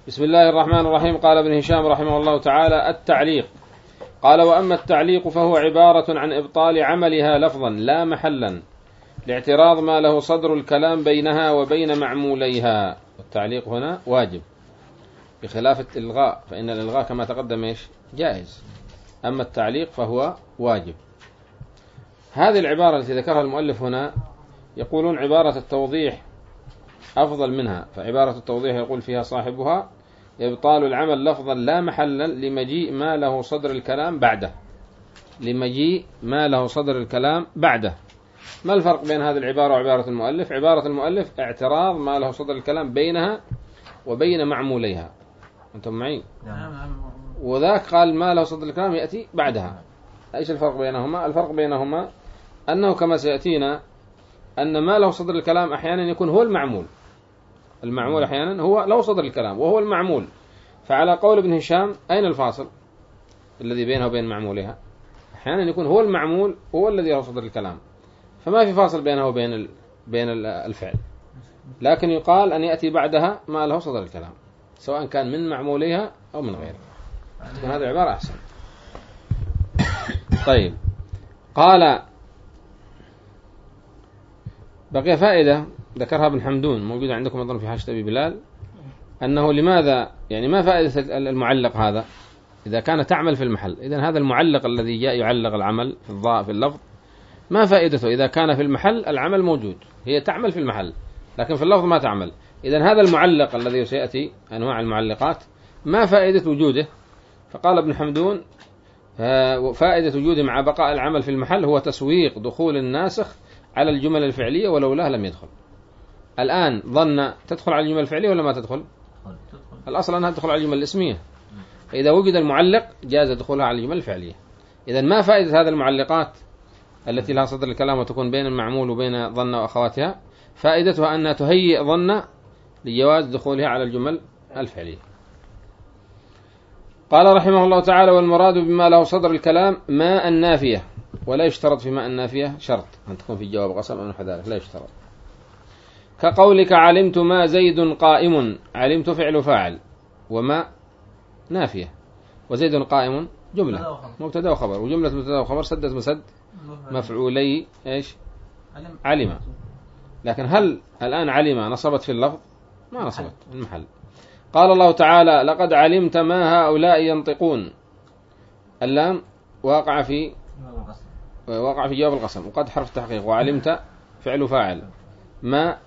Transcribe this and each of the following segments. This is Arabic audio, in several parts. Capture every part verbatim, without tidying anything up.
بسم الله الرحمن الرحيم. قال ابن هشام رحمه الله تعالى: التعليق. قال: وأما التعليق فهو عبارة عن إبطال عملها لفظا لا محلا لاعتراض ما له صدر الكلام بينها وبين معموليها. التعليق هنا واجب بخلاف الإلغاء، فإن الإلغاء كما تقدم إيش جائز، أما التعليق فهو واجب. هذه العبارة التي ذكرها المؤلف هنا يقولون عبارة التوضيح أفضل منها، فعبارة التوضيح يقول فيها صاحبها: إبطال العمل لفظا لا محلا لمجيء ما له صدر الكلام بعده. لمجيء ما له صدر الكلام بعده. ما الفرق بين هذه العبارة وعبارة المؤلف؟ عبارة المؤلف اعتراض ما له صدر الكلام بينها وبين معموليها. أنتم معي؟ وذاك قال ما له صدر الكلام يأتي بعدها. إيش الفرق بينهما؟ الفرق بينهما أنه كما سيأتينا أن ما له صدر الكلام أحيانا يكون هو المعمول. المعمول أحيانا هو له صدر الكلام وهو المعمول. فعلى قول ابن هشام أين الفاصل الذي بينه وبين معمولها؟ أحيانا يكون هو المعمول هو الذي له صدر الكلام، فما في فاصل بينه وبين ال... بين الفعل، لكن يقال أن يأتي بعدها ما له صدر الكلام سواء كان من معمولها أو من غيره. تكون هذه العبارة أحسن. طيب، قال: بقي فائدة ذكرها ابن حمدون موجودة عندكم أظن في حاشية أبي بلال، أنه لماذا يعني ما فائدة المعلق هذا إذا كان تعمل في المحل؟ إذن هذا المعلق الذي جاء يعلق العمل في الضاء في اللفظ ما فائدته إذا كان في المحل العمل موجود؟ هي تعمل في المحل لكن في اللفظ ما تعمل. إذن هذا المعلق الذي سيأتي أنواع المعلقات ما فائدة وجوده؟ فقال ابن حمدون: فائدة وجوده مع بقاء العمل في المحل هو تسويق دخول الناسخ على الجمل الفعلية ولولا لم يدخل. الآن ظن تدخل على الجمل الفعلية ولا ما تدخل؟ الأصل أنها تدخل على الجمل الاسمية، فإذا وجد المعلق جاز دخولها على الجمل الفعلية. إذن ما فائدة هذه المعلقات التي لها صدر الكلام وتكون بين المعمول وبين ظن وأخواتها؟ فائدتها أنها تهيئ ظن لجواز دخولها على الجمل الفعلية. قال رحمه الله تعالى: والمراد بما له صدر الكلام ما النافية، ولا يشترط في ما النافية شرط أن تكون في جواب قسم أو نحو ذلك، لا يشترط. كقولك: علمت ما زيد قائم. علمت فعل فاعل وما نافية، وزيد قائم جملة مبتدا وخبر، وجملة مبتدا وخبر سدت مسد مفعولي ايش؟ علم. لكن هل الآن علم نصبت في اللفظ؟ ما نصبت المحل. قال الله تعالى: لقد علمت ما هؤلاء ينطقون. اللام واقع في واقع في جواب القسم وقد حرف تحقيق، وعلمت فعل فاعل، ما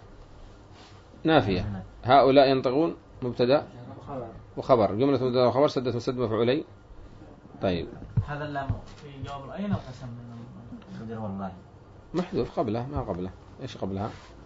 نافية، هؤلاء ينطقون مبتدا وخبر، جملة مبتدا وخبر سدت مسد مفعولي. طيب، هذا اللام في جواب الأين القسم والله محذوف قبله، ما قبله ايش قبلها؟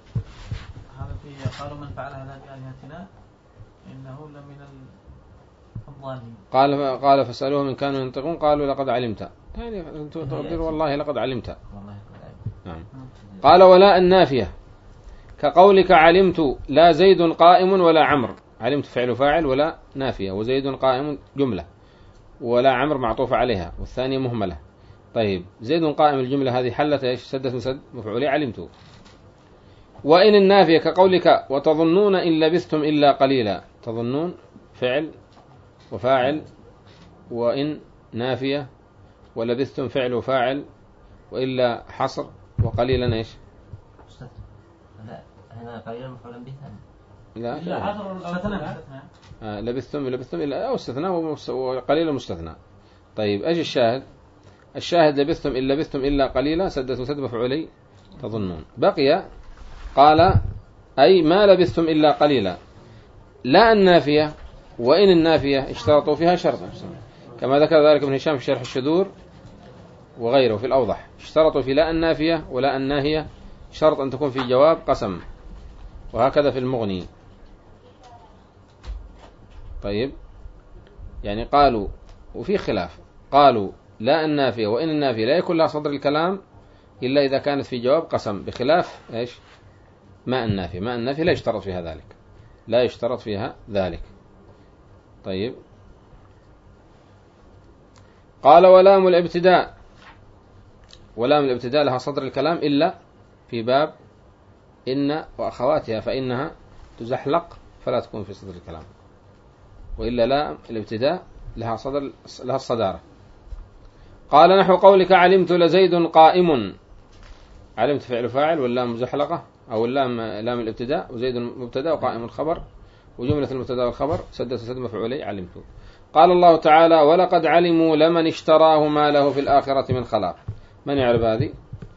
هذا في قالوا من فعل هذا بآلهتنا إنه لمن الظالمين. قال قال فسألوه من كانوا ينطقون قالوا لقد علمت، يعني تقدر والله لقد علمت. نعم. قال: ولا النافية كقولك: علمت لا زيد قائم ولا عمرو. علمت فعل فاعل ولا نافية، وزيد قائم جملة، ولا عمرو معطوفة عليها والثانية مهملة. طيب، زيد قائم الجملة هذه حلت ايش؟ سدت مسد مفعولي علمت. وإن النافية كقولك: وتظنون إن لبثتم إلا قليلا. تظنون فعل وفاعل، وإن نافية، ولبثتم فعل وفاعل، وإلا حصر، وقليلا ايش؟ لا هنا قليلا مفعول به. لا لا آه لبثتم لبثتم إلا أو استثناء، وقليلا مستثنى. طيب، ايش الشاهد؟ الشاهد لبثتم إن لبثتم إلا قليلا سدت مسد مفعولي تظنون. بقي قال: أي ما لبثتم إلا قليلا. لا النافية وإن النافية اشترطوا فيها شرطا كما ذكر ذلك ابن هشام في شرح الشذور وغيره في الأوضح. اشترطوا في لا النافية ولا الناهية شرط أن تكون في جواب قسم، وهكذا في المغني. طيب، يعني قالوا وفي خلاف، قالوا لا النافية وإن النافية لا يكون لها صدر الكلام إلا إذا كانت في جواب قسم، بخلاف إيش؟ ما النافية. ما النافية لا يشترط فيها ذلك، لا يشترط فيها ذلك. طيب، قال: ولام الابتداء. ولام الابتداء لها صدر الكلام إلا في باب إن وأخواتها، فإنها تزحلق فلا تكون في صدر الكلام. وإلا لا الابتداء لها صدر لها الصدارة. قال نحو قولك علمت لزيد قائم، علمت فعل فاعل واللام مزحلقة أو اللام لام الابتداء وزيد مبتدأ وقائم الخبر وجملة المبتدأ والخبر سدت سد مفعولي علمت. قال الله تعالى ولقد علموا لمن اشتراه ما له في الآخرة من خلاق. من يعرف هذه؟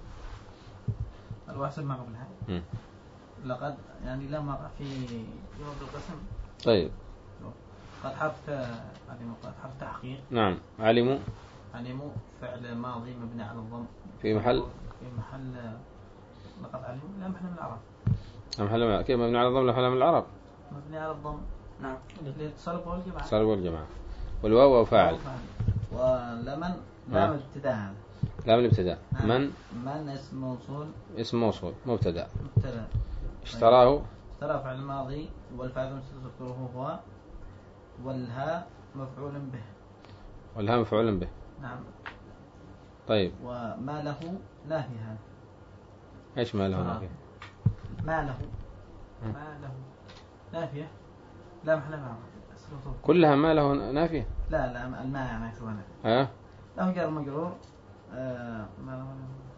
الواحد ما قبلها م. لقد يعني لما في يوم القسم. طيب قد حرف علموا قد حرف تحقيق. نعم. علموا علموا فعل ماضي مبني على الضم في محل في محل لقد علموا لا محل من العرب. محل كيف مبني على الضم لا محل من العرب؟ مبني على الضم نعم للاتصال والجماعة. اتصال والجماعة والواو وفاعل ولمن لام الابتداء هذا لام الابتداء. من من اسم موصول اسم موصول مبتدأ. مبتدأ. اشتراه اشترى فعل الماضي والفاعل تذكره هو والها مفعول به والها مفعول به. نعم. طيب وما له نافي هذا. ايش ما له نافية؟ ما له ما له نافية لا محل منها كلها ما له نافية. لا لا الماء يعني شو هنا ها له جار مجرور آه ما له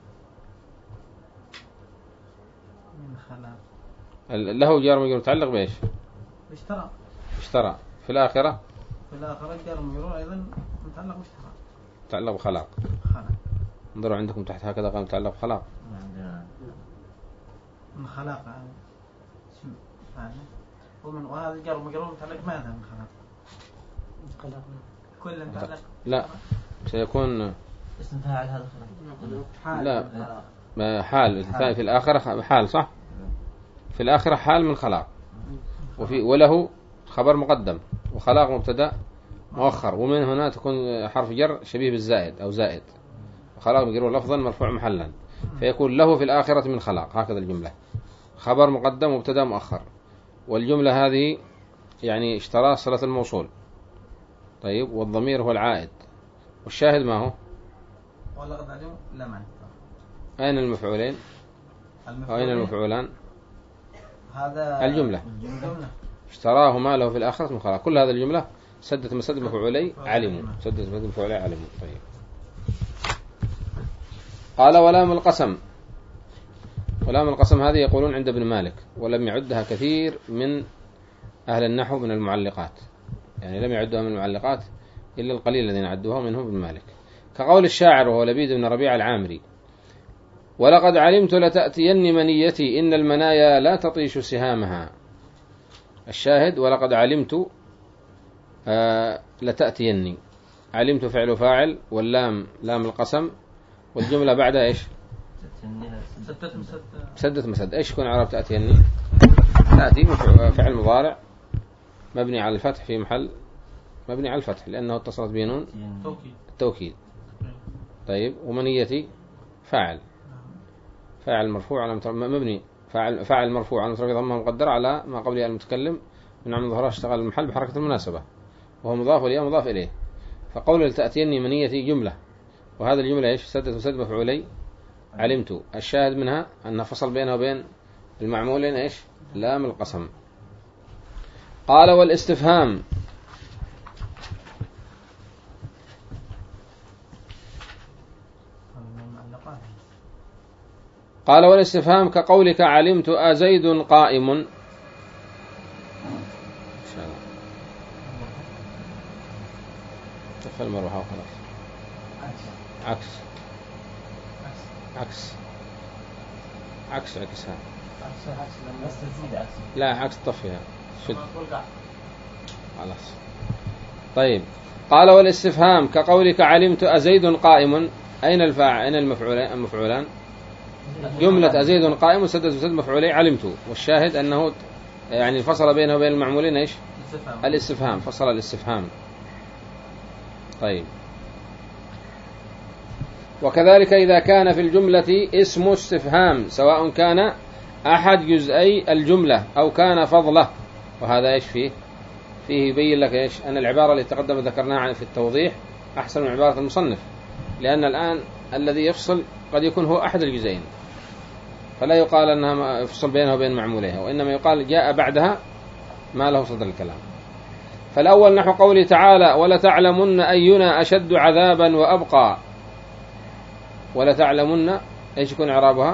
من خلاق له جار مجرور متعلق بايش؟ اشترى اشترى في الآخرة في الآخرة جار مجرور أيضا متعلق باشترى متعلق بخلاق. خلاق انظروا عندكم تحت هكذا قام متعلق بخلاق. من خلاق اسم فاعل ومن وهذا جار مجرور متعلق ماذا من خلاق كل متعلق لا سيكون اسم فاعل هذا خلاص. لا ما حال في الآخرة حال صح. في الآخرة حال من خلاق وفي وله خبر مقدم وخلاق مبتدأ مؤخر ومن هنا تكون حرف جر شبيه بالزائد أو زائد وخلاق مجرور لفظا مرفوع محلا فيكون له في الآخرة من خلاق. هكذا الجملة خبر مقدم مبتدأ مؤخر والجملة هذه يعني اشترى صلة الموصول. طيب والضمير هو العائد والشاهد ما هو؟ ولقد علموا لمن. أين المفعولين؟ أين المفعولان؟ هذا الجملة الجملة اشتراه ما له في الآخرة من خلاق. كل هذا الجملة سدت مسد مفعولي علموا سدت مسد مفعولي علموا. طيب قال ولام القسم. ولام القسم هذه يقولون عند ابن مالك ولم يعدها كثير من أهل النحو من المعلقات يعني لم يعدها من المعلقات إلا القليل الذين عدوها منهم ابن مالك كقول الشاعر وهو لبيد بن ربيع العامري ولقد علمت لتأتين منيتي إن المنايا لا تطيش سهامها. الشاهد ولقد علمت آه لتأتيني. علمت فعل فاعل واللام لام القسم والجملة بعدها إيش؟ سدت مسد. إيش يكون عرب تأتيني؟ تأتي فعل مضارع مبني على الفتح في محل مبني على الفتح لأنه اتصلت به نون التوكيد. طيب ومنيتي فاعل فاعل مرفوع على مبني فاعل فاعل مرفوع على مترك ضمه مقدر على ما قبله المتكلم من عمل ظهره اشتغل المحل بحركة المناسبة وهو مضاف والياء مضاف إليه. فقول تأتيني منيتي جملة وهذا الجملة إيش؟ سدت وسد مفعولي علمت. الشاهد منها أنها فصل بينها وبين المعمولين إيش؟ لام القسم. قال والاستفهام. قال والاستفهام كقولك علمت أزيد قائم. تفعل المروحة وخلاص. عكس عكس عكس عكسها لا عكس طفيها شد خلاص. طيب قال والاستفهام كقولك علمت أزيد قائم. أين الفاعل أين المفعولان المفعولان؟ جملة أزيد قائم وسدد وسد مفعولي علمت والشاهد أنه يعني فصل بينه وبين المعمولين إيش؟ الاستفهام فصل الاستفهام. طيب وكذلك إذا كان في الجملة اسم استفهام سواء كان أحد جزئي الجملة أو كان فضله وهذا إيش فيه؟ فيه يبين لك إيش؟ أن العبارة اللي تقدم ذكرناها في التوضيح أحسن من عبارة المصنف لأن الآن الذي يفصل قد يكون هو أحد الجزئين فلا يقال أنها يفصل بينها وبين معموليها وإنما يقال جاء بعدها ما له صدر الكلام. فالأول نحو قوله تعالى ولتعلمن أينا أشد عذابا وأبقى. ولتعلمن إيش يكون إعرابها؟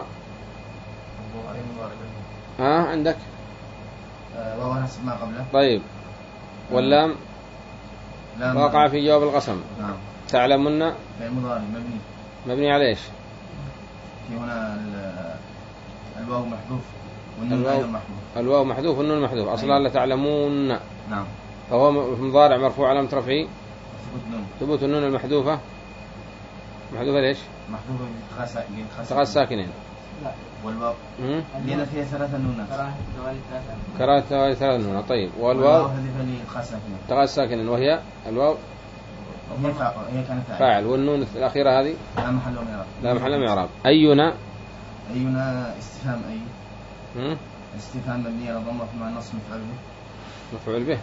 ها عندك وهو حسب ما قبله. طيب واللام وقع في جواب القسم. نعم. تعلمن فعل مضارع مبني. مبني على إيش؟ في هنا الواو محذوف والنون أيضا محذوف. الواو محذوف والنون محذوف أصلا لتعلمون. نعم. فهو مضارع مرفوع علامة رفعه ثبوت النون. ثبوت النون المحذوفة. محذوفة ليش؟ محذوفة بالتقاء الساكنين. لا. والواو لأن فيها ثلاثة نونات. كراهة توالي ثلاث نونات. طيب والواو التقاء الساكنين وهي الواو هي هي كانت فاعل والنون الأخيرة هذه لا محل من إعراب. لا محل من إعراب. أينا أينا استفهام أي. هم؟ استفهام مبني على ضمة مع نصب مفعول به. مفعول به.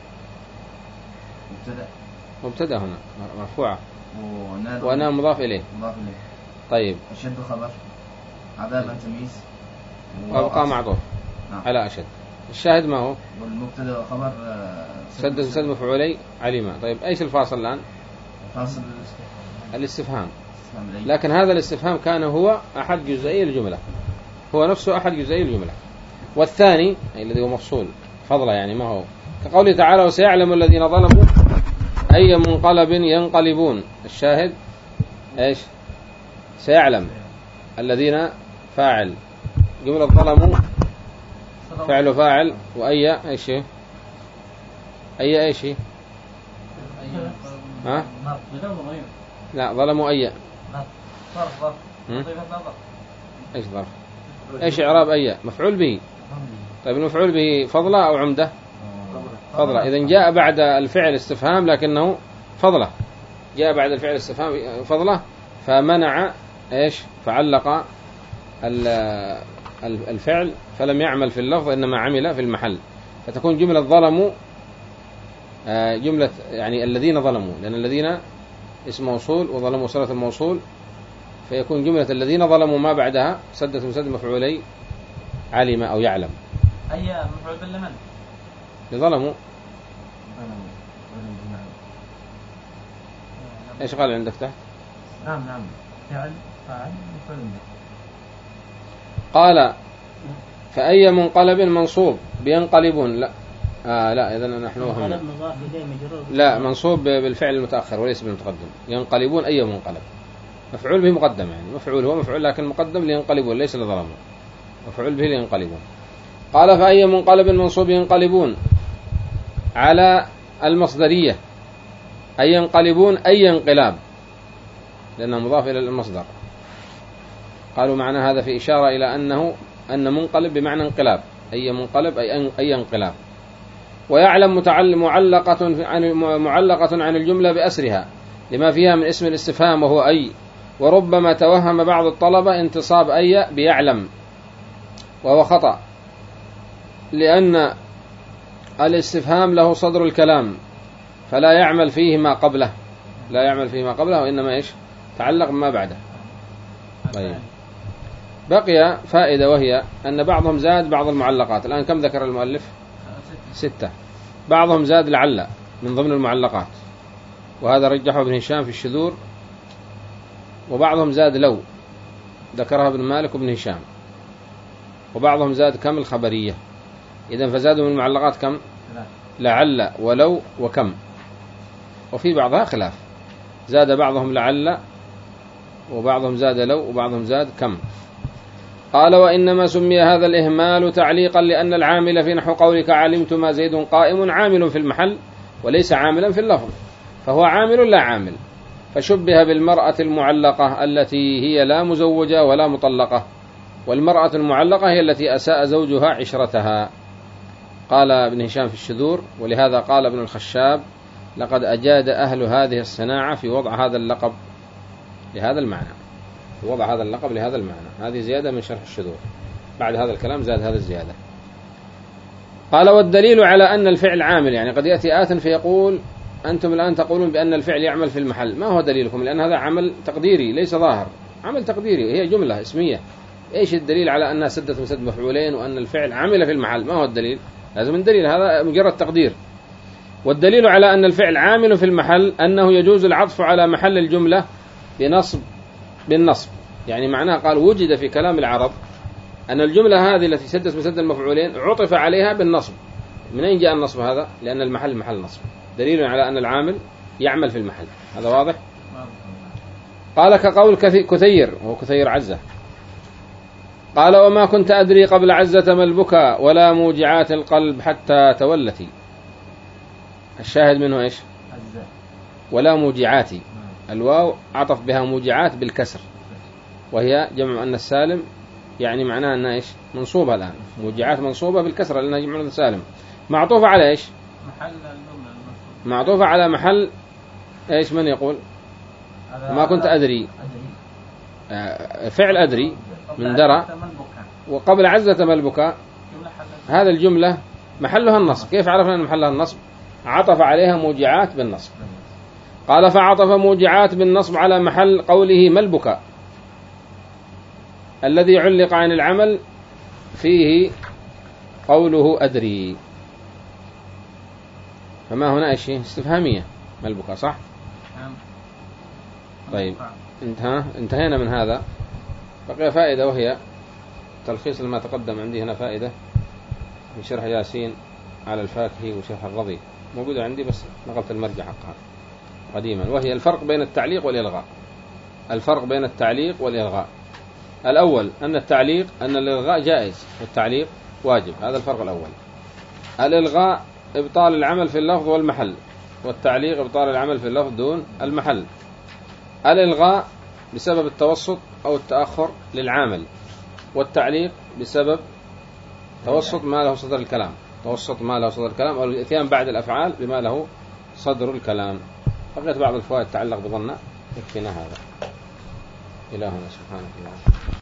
مبتدأ. مبتدأ هنا مرفوعة. ونادى وأنا مضاف إليه. مضاف إليه. طيب. أشد خبر. عذابا تمييز. وأبقى معطوف. نعم. على أشد. الشاهد ما هو؟ والمبتدأ والخبر سد سد مفعولي عليما. طيب أيش الفاصل الآن؟ فاصل الاستفهام. لكن هذا الاستفهام كان هو أحد جزئي الجملة. هو نفسه أحد جزئي الجملة. والثاني الذي هو مفصول فضلا يعني ما هو كقوله تعالى وسيعلم الذين ظلموا أي منقلب ينقلبون. الشاهد إيش؟ سيعلم الذين فاعل جملة ظلموا فعل فاعل وأي إيش أي إيش ها لا ظلموا أي إيش ظرف إيش إعراب أي مفعول به. طيب المفعول به فضلة أو عمدة؟ فضلة. إذن جاء بعد الفعل استفهام لكنه فضلة. جاء بعد الفعل استفهام فضلة فمنع إيش فعلق الفعل فلم يعمل في اللفظ إنما عمل في المحل. فتكون جملة ظلموا جملة يعني الذين ظلموا لأن الذين اسم موصول وظلموا صلة الموصول فيكون جملة الذين ظلموا ما بعدها سدة مسد مفعولي علم أو يعلم. أي مفعول باللمن لظلموا. إيش قال عندك تحت؟ نعم نعم فعل فاعل مفعول به. قال فأي منقلب منصوب بينقلبون لا آه لا إذا نحن وهمنا لا منصوب بالفعل المتأخر وليس بالمتقدم. ينقلبون أي منقلب مفعول به مقدم يعني مفعول هو مفعول لكن مقدم لينقلبون ليس لظلموا مفعول به لينقلبون. قال فأي منقلب منصوب ينقلبون على المصدرية أي ينقلبون أي انقلاب لأنه مضاف إلى المصدر. قالوا معنى هذا في إشارة إلى أنه أن منقلب بمعنى انقلاب أي منقلب أي أي انقلاب. ويعلم معلقة عن معلقة عن الجملة بأسرها لما فيها من اسم الاستفهام وهو أي. وربما توهم بعض الطلبة انتصاب أي بيعلم وهو خطأ لأن الاستفهام له صدر الكلام فلا يعمل فيه ما قبله لا يعمل فيه ما قبله وإنما إيش تعلق ما بعده. طيب بقي فائدة وهي أن بعضهم زاد بعض المعلقات. الآن كم ذكر المؤلف؟ ستة. بعضهم زاد لعل من ضمن المعلقات وهذا رجحه ابن هشام في الشذور. وبعضهم زاد لو ذكرها ابن مالك وابن هشام. وبعضهم زاد كم الخبرية. إذن فزادوا من المعلقات كم؟ لعل ولو وكم. وفي بعضها خلاف زاد بعضهم لعل وبعضهم زاد لو وبعضهم زاد كم. قال وإنما سمي هذا الإهمال تعليقا لأن العامل في نحو قولك علمت ما زيد قائم عامل في المحل وليس عاملا في اللفظ فهو عامل لا عامل. فشبه بالمرأة المعلقة التي هي لا مزوجة ولا مطلقة والمرأة المعلقة هي التي أساء زوجها عشرتها. قال ابن هشام في الشذور ولهذا قال ابن الخشاب لقد أجاد أهل هذه الصناعة في وضع هذا اللقب لهذا المعنى وضع هذا اللقب لهذا المعنى. هذه زيادة من شرح الشذور بعد هذا الكلام زاد هذا الزيادة. قال والدليل على أن الفعل عامل يعني قد يأتي آت فيقول أنتم الآن تقولون بأن الفعل يعمل في المحل ما هو دليلكم لأن هذا عمل تقديري ليس ظاهر عمل تقديري هي جملة اسمية. إيش الدليل على أنها سدة مسد مفعولين وأن الفعل عمل في المحل ما هو الدليل؟ لازم الدليل هذا مجرد تقدير. والدليل على أن الفعل عامل في المحل أنه يجوز العطف على محل الجملة بنصب بالنصب. يعني معناها قال وجد في كلام العرب أن الجملة هذه التي سدت بسد المفعولين عطف عليها بالنصب. من أين جاء النصب هذا؟ لأن المحل محل نصب، دليل على أن العامل يعمل في المحل. هذا واضح؟ قال كقول كثير، وهو كثير عزة، قال وما كنت أدري قبل عزة ما البكاء ولا موجعات القلب حتى تولتي. الشاهد منه إيش؟ ولا موجعات، الواو عطف بها موجعات بالكسر، وهي جمع أن السالم، يعني معناها أنها إيش؟ منصوبة الآن. موجعات منصوبة بالكسر لأنها جمع أن السالم، معطوفة على إيش؟ محل الجملة، معطوفة على محل إيش؟ من يقول؟ ما كنت أدري، فعل أدري من درى، وقبل عزة ما البكاء، هذا الجملة محلها النصب. كيف عرفنا أن محلها النصب؟ عطف عليها موجعات بالنصب. قال فعطف موجعات بالنصب على محل قوله ما البكاء الذي علق عن العمل فيه قوله أدري، فما هنا إيش؟ استفهامية، ما البكاء، صح؟ طيب انتهى انتهينا من هذا. بقي فائدة وهي تلخيص لما تقدم. عندي هنا فائدة من شرح ياسين على الفاكهي وشرح الرضي، موجودة عندي بس نقلت المرجع حقها قديما، وهي الفرق بين التعليق والإلغاء. الفرق بين التعليق والإلغاء: الأول أن التعليق أن الإلغاء جائز والتعليق واجب، هذا الفرق الأول. الإلغاء إبطال العمل في اللفظ والمحل، والتعليق إبطال العمل في اللفظ دون المحل. الإلغاء بسبب التوسط أو التأخر للعامل، والتعليق بسبب توسط ما له صدر الكلام، توسط ما له صدر الكلام أو الإتيان بعد الأفعال بما له صدر الكلام. بقيت بعض الفوائد تتعلق بظننا، يكفينا هذا. إلهنا سبحانه وتعالى.